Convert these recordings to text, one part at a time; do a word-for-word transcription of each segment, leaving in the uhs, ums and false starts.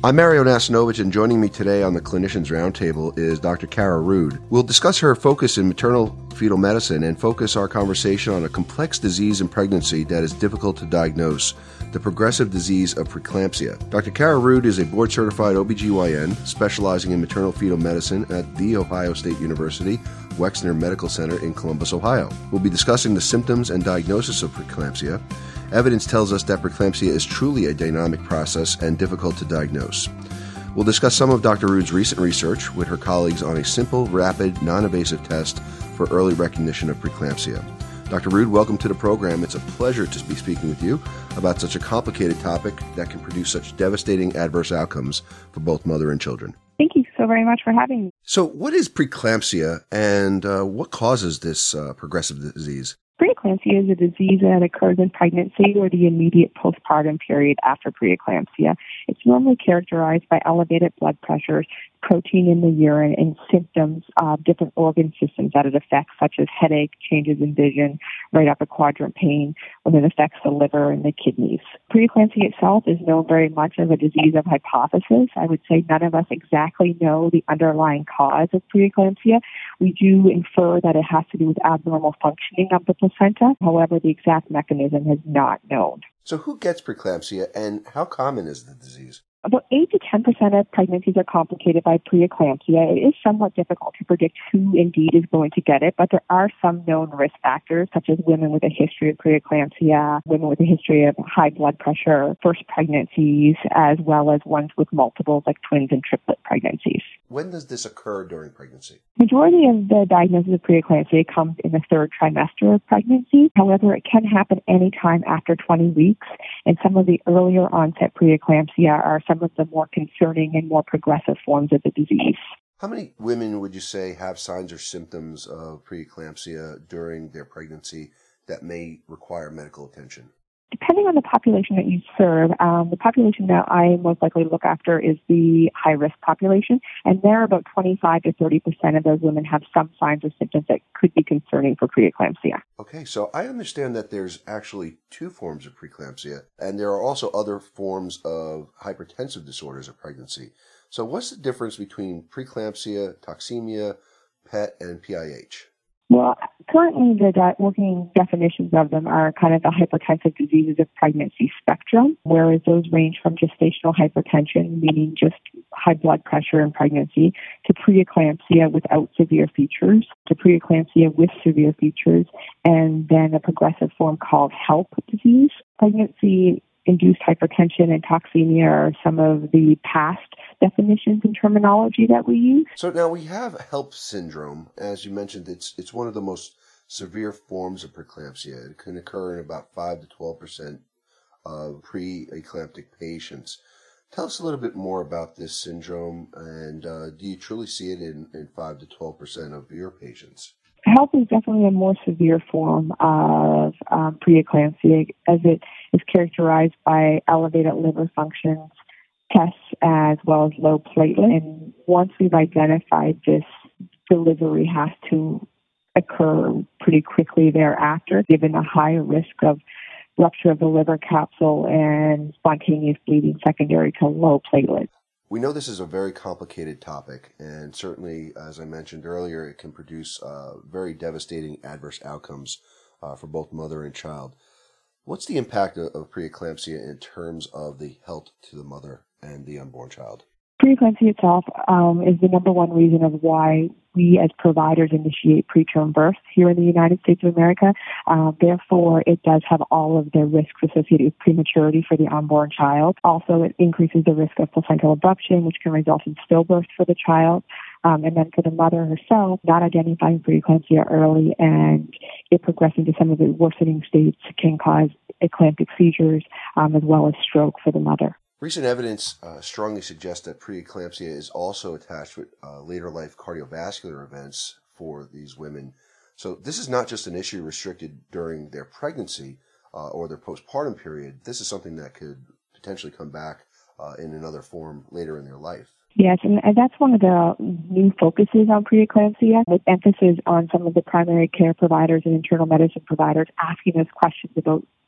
I'm Mario Nasinovich, and joining me today on the Clinicians Roundtable is Doctor Kara Rood. We'll discuss her focus in maternal fetal medicine and focus our conversation on a complex disease in pregnancy that is difficult to diagnose, the progressive disease of preeclampsia. Doctor Kara Rood is a board-certified O B G Y N specializing in maternal fetal medicine at The Ohio State University Wexner Medical Center in Columbus, Ohio. We'll be discussing the symptoms and diagnosis of preeclampsia. Evidence tells us that preeclampsia is truly a dynamic process and difficult to diagnose. We'll discuss some of Doctor Rood's recent research with her colleagues on a simple, rapid, non-invasive test for early recognition of preeclampsia. Doctor Rood, welcome to the program. It's a pleasure to be speaking with you about such a complicated topic that can produce such devastating adverse outcomes for both mother and children. Thank you so very much for having me. So what is preeclampsia, and uh, what causes this uh, progressive disease? Preeclampsia is a disease that occurs in pregnancy or the immediate postpartum period after preeclampsia. It's normally characterized by elevated blood pressures, protein in the urine, and symptoms of different organ systems that it affects, such as headache, changes in vision, right upper quadrant pain, when it affects the liver and the kidneys. Preeclampsia itself is known very much as a disease of hypothesis. I would say none of us exactly know the underlying cause of preeclampsia. We do infer that it has to do with abnormal functioning of the placenta. However, the exact mechanism is not known. So who gets preeclampsia, and how common is the disease? About eight to ten percent of pregnancies are complicated by preeclampsia. It is somewhat difficult to predict who indeed is going to get it, but there are some known risk factors, such as women with a history of preeclampsia, women with a history of high blood pressure, first pregnancies, as well as ones with multiples like twins and triplet pregnancies. When does this occur during pregnancy? Majority of the diagnosis of preeclampsia comes in the third trimester of pregnancy. However, it can happen anytime after twenty weeks, and some of the earlier onset preeclampsia are some of the more concerning and more progressive forms of the disease. How many women would you say have signs or symptoms of preeclampsia during their pregnancy that may require medical attention? Depending on the population that you serve, um, the population that I most likely look after is the high-risk population, and there about twenty-five to thirty percent of those women have some signs or symptoms that could be concerning for preeclampsia. Okay, so I understand that there's actually two forms of preeclampsia, and there are also other forms of hypertensive disorders of pregnancy. So what's the difference between preeclampsia, toxemia, P E T, and P I H? Well, currently the de- working definitions of them are kind of the hypertensive diseases of pregnancy spectrum, whereas those range from gestational hypertension, meaning just high blood pressure in pregnancy, to preeclampsia without severe features, to preeclampsia with severe features, and then a progressive form called HELP disease. Pregnancy-induced hypertension and toxemia are some of the past definitions and terminology that we use. So now we have HELP syndrome. As you mentioned, it's it's one of the most severe forms of preeclampsia. It can occur in about five to twelve percent of pre-eclamptic patients. Tell us a little bit more about this syndrome, and uh, do you truly see it in, in five to twelve percent of your patients? HELP is definitely a more severe form of um, preeclampsia, as it is characterized by elevated liver functions, tests, as well as low platelet. And once we've identified this, delivery has to occur pretty quickly thereafter, given the higher risk of rupture of the liver capsule and spontaneous bleeding secondary to low platelets. We know this is a very complicated topic, and certainly, as I mentioned earlier, it can produce uh, very devastating adverse outcomes uh, for both mother and child. What's the impact of, of preeclampsia in terms of the health to the mother and the unborn child? Preeclampsia itself um, is the number one reason of why we as providers initiate preterm birth here in the United States of America. Uh, therefore, it does have all of the risks associated with prematurity for the unborn child. Also, it increases the risk of placental abruption, which can result in stillbirth for the child. Um, and then for the mother herself, not identifying preeclampsia early and it progressing to some of the worsening states can cause eclamptic seizures um, as well as stroke for the mother. Recent evidence uh, strongly suggests that preeclampsia is also attached with uh, later life cardiovascular events for these women. So this is not just an issue restricted during their pregnancy uh, or their postpartum period. This is something that could potentially come back uh, in another form later in their life. Yes, and, and that's one of the new focuses on preeclampsia, with emphasis on some of the primary care providers and internal medicine providers asking us questions about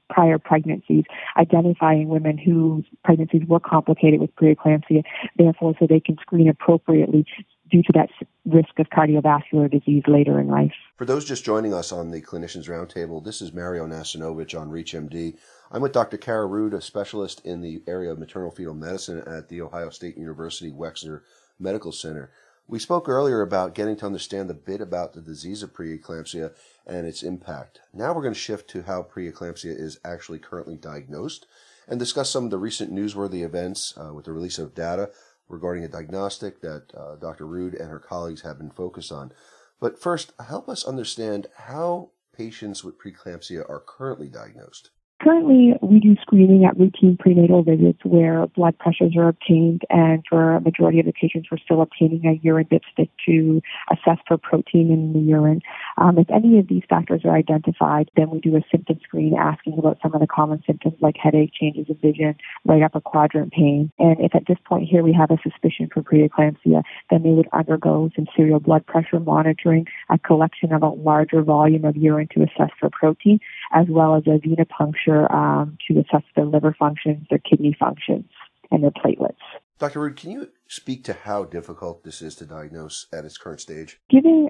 prior pregnancies, identifying women whose pregnancies were complicated with preeclampsia, therefore so they can screen appropriately due to that risk of cardiovascular disease later in life. For those just joining us on the Clinicians Roundtable, this is Mario Nasinovich on ReachMD. I'm with Doctor Kara Rood, a specialist in the area of maternal fetal medicine at the Ohio State University Wexner Medical Center. We spoke earlier about getting to understand a bit about the disease of preeclampsia and its impact. Now we're going to shift to how preeclampsia is actually currently diagnosed and discuss some of the recent newsworthy events uh, with the release of data regarding a diagnostic that uh, Doctor Rood and her colleagues have been focused on. But first, help us understand how patients with preeclampsia are currently diagnosed. Currently, we do screening at routine prenatal visits where blood pressures are obtained, and for a majority of the patients, we're still obtaining a urine dipstick to assess for protein in the urine. Um, if any of these factors are identified, then we do a symptom screen asking about some of the common symptoms like headache, changes of vision, right upper quadrant pain. And if at this point here we have a suspicion for preeclampsia, then they would undergo some serial blood pressure monitoring, a collection of a larger volume of urine to assess for protein, as well as a venipuncture Um, to assess their liver functions, their kidney functions, and their platelets. Doctor Rood, can you speak to how difficult this is to diagnose at its current stage? Given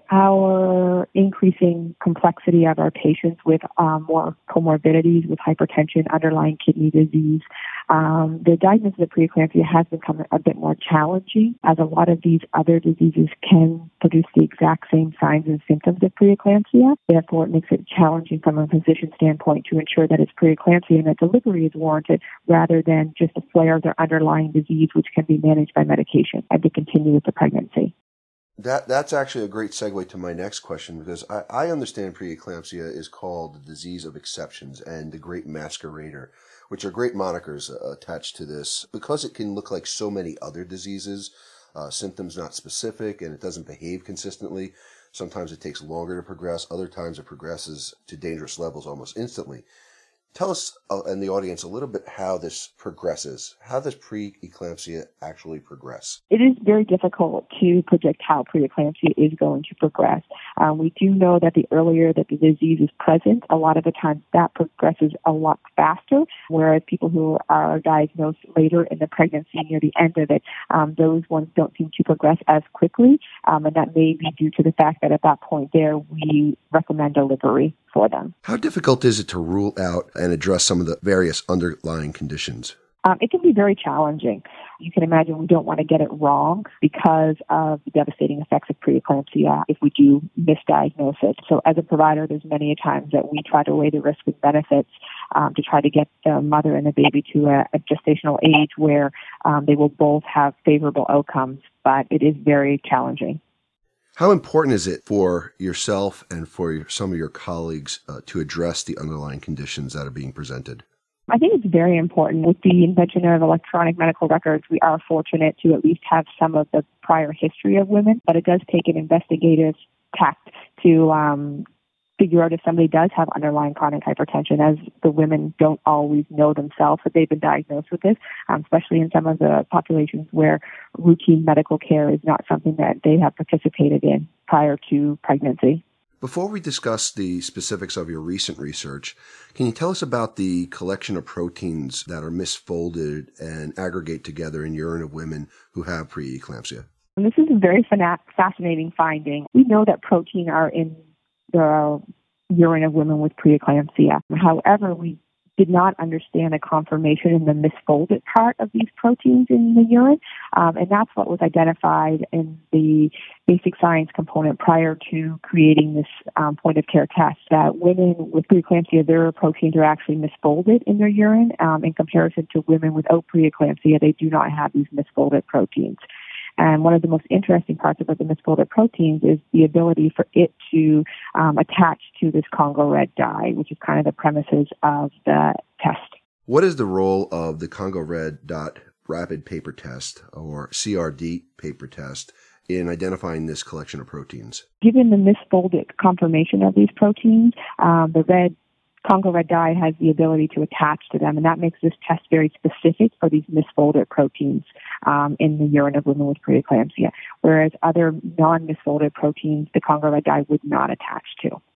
our increasing complexity of our patients with um, more comorbidities, with hypertension, underlying kidney disease, um, the diagnosis of preeclampsia has become a bit more challenging, as a lot of these other diseases can produce the exact same signs and symptoms of preeclampsia. Therefore, it makes it challenging from a physician standpoint to ensure that it's preeclampsia and that delivery is warranted, rather than just a flare of their underlying disease, which can be managed by medication and to continue with the pregnancy. That That's actually a great segue to my next question, because I, I understand preeclampsia is called the disease of exceptions and the great masquerader, which are great monikers uh, attached to this, because it can look like so many other diseases, uh, symptoms not specific, and it doesn't behave consistently. Sometimes it takes longer to progress. Other times it progresses to dangerous levels almost instantly. Tell us uh, and the audience a little bit how this progresses. How does preeclampsia actually progress? It is very difficult to predict how preeclampsia is going to progress. Um, we do know that the earlier that the disease is present, a lot of the times that progresses a lot faster, whereas people who are diagnosed later in the pregnancy, near the end of it, um, those ones don't seem to progress as quickly, um, and that may be due to the fact that at that point there we recommend delivery for them. How difficult is it to rule out and address some of the various underlying conditions? Um, it can be very challenging. You can imagine we don't want to get it wrong because of the devastating effects of preeclampsia if we do misdiagnose it. So as a provider, there's many times that we try to weigh the risks and benefits um, to try to get the mother and the baby to a, a gestational age where um, they will both have favorable outcomes, but it is very challenging. How important is it for yourself and for your, some of your colleagues uh, to address the underlying conditions that are being presented? I think it's very important. With the invention of electronic medical records, we are fortunate to at least have some of the prior history of women, but it does take an investigative tact to um, figure out if somebody does have underlying chronic hypertension, as the women don't always know themselves that they've been diagnosed with this, um, especially in some of the populations where routine medical care is not something that they have participated in prior to pregnancy. Before we discuss the specifics of your recent research, can you tell us about the collection of proteins that are misfolded and aggregate together in urine of women who have preeclampsia? And this is a very fascinating finding. We know that protein are in the urine of women with preeclampsia. However, we did not understand a confirmation in the misfolded part of these proteins in the urine, um, and that's what was identified in the basic science component prior to creating this um, point-of-care test, that women with preeclampsia, their proteins are actually misfolded in their urine. Um, in comparison to women without preeclampsia, they do not have these misfolded proteins. And one of the most interesting parts about the misfolded proteins is the ability for it to um, attach to this Congo red dye, which is kind of the premises of the test. What is the role of the Congo red dot rapid paper test, or C R D paper test, in identifying this collection of proteins? Given the misfolded conformation of these proteins, um, the red Congo red dye has the ability to attach to them, and that makes this test very specific for these misfolded proteins um, in the urine of women with preeclampsia, whereas other non-misfolded proteins, the Congo red dye would not attach to.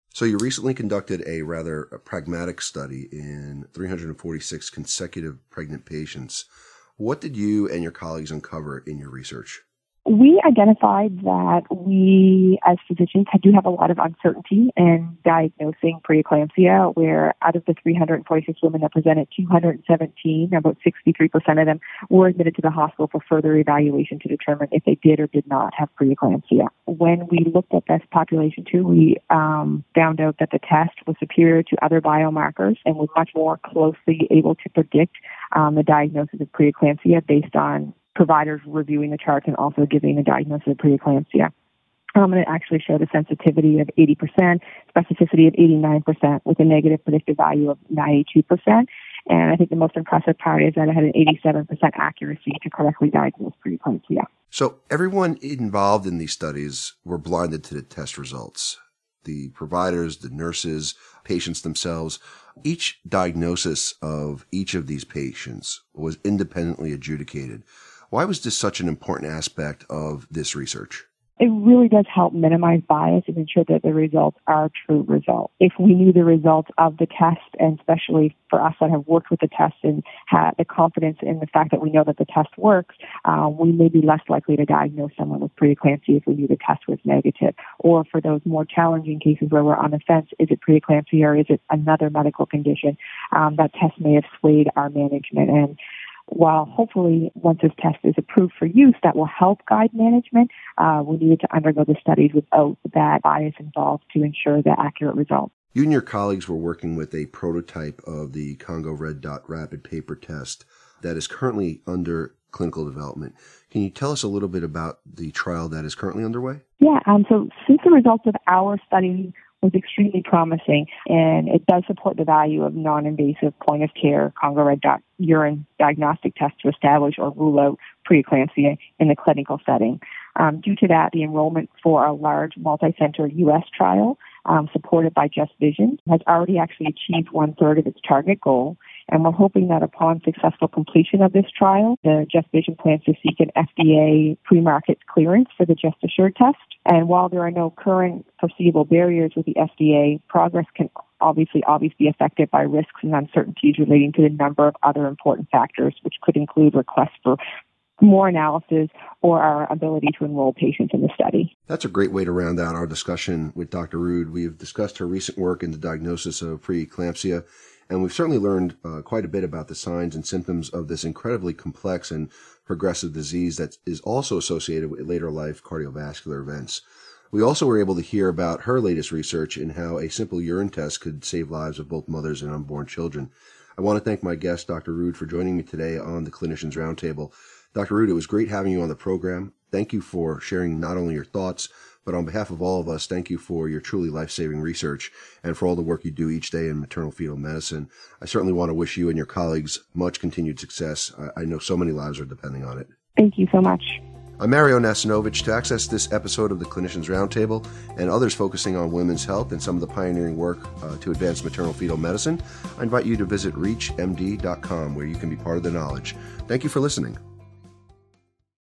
So you recently conducted a rather pragmatic study in three hundred forty-six consecutive pregnant patients. What did you and your colleagues uncover in your research? We identified that we, as physicians, do have a lot of uncertainty in diagnosing preeclampsia, where out of the three hundred forty-six women that presented, two hundred seventeen, about sixty-three percent of them, were admitted to the hospital for further evaluation to determine if they did or did not have preeclampsia. When we looked at this population too, we um, found out that the test was superior to other biomarkers and was much more closely able to predict um, the diagnosis of preeclampsia based on providers reviewing the charts and also giving a diagnosis of preeclampsia. Um, and it actually showed a sensitivity of eighty percent, specificity of eighty-nine percent, with a negative predictive value of ninety-two percent. And I think the most impressive part is that it had an eighty-seven percent accuracy to correctly diagnose preeclampsia. So everyone involved in these studies were blinded to the test results. The providers, the nurses, patients themselves. Each diagnosis of each of these patients was independently adjudicated. Why was this such an important aspect of this research? It really does help minimize bias and ensure that the results are true results. If we knew the results of the test, and especially for us that have worked with the test and had the confidence in the fact that we know that the test works, um, we may be less likely to diagnose someone with preeclampsia if we knew the test was negative. Or for those more challenging cases where we're on the fence, is it preeclampsia or is it another medical condition? Um, that test may have swayed our management. And while hopefully once this test is approved for use, that will help guide management, uh, we needed to undergo the studies without that bias involved to ensure the accurate results. You and your colleagues were working with a prototype of the Congo Red Dot Rapid Paper Test that is currently under clinical development. Can you tell us a little bit about the trial that is currently underway? Yeah, um, so since the results of our study was extremely promising, and it does support the value of non-invasive point-of-care Congo Red Dot urine diagnostic test to establish or rule out preeclampsia in the clinical setting. Um, due to that, the enrollment for a large multi-center U S trial um, supported by Just Vision has already actually achieved one-third of its target goal, and we're hoping that upon successful completion of this trial, the Just Vision plans to seek an F D A pre-market clearance for the Just Assured test. And while there are no current foreseeable barriers with the F D A, progress can obviously always be affected by risks and uncertainties relating to the number of other important factors, which could include requests for more analysis or our ability to enroll patients in the study. That's a great way to round out our discussion with Doctor Rood. We've discussed her recent work in the diagnosis of preeclampsia, and we've certainly learned uh, quite a bit about the signs and symptoms of this incredibly complex and progressive disease that is also associated with later life cardiovascular events. We also were able to hear about her latest research in how a simple urine test could save lives of both mothers and unborn children. I want to thank my guest, Doctor Rood, for joining me today on the Clinicians Roundtable. Doctor Rood, it was great having you on the program. Thank you for sharing not only your thoughts, but on behalf of all of us, thank you for your truly life-saving research and for all the work you do each day in maternal fetal medicine. I certainly want to wish you and your colleagues much continued success. I, I know so many lives are depending on it. Thank you so much. I'm Mario Nasinovich. To access this episode of the Clinicians Roundtable and others focusing on women's health and some of the pioneering work uh, to advance maternal fetal medicine, I invite you to visit reach m d dot com, where you can be part of the knowledge. Thank you for listening.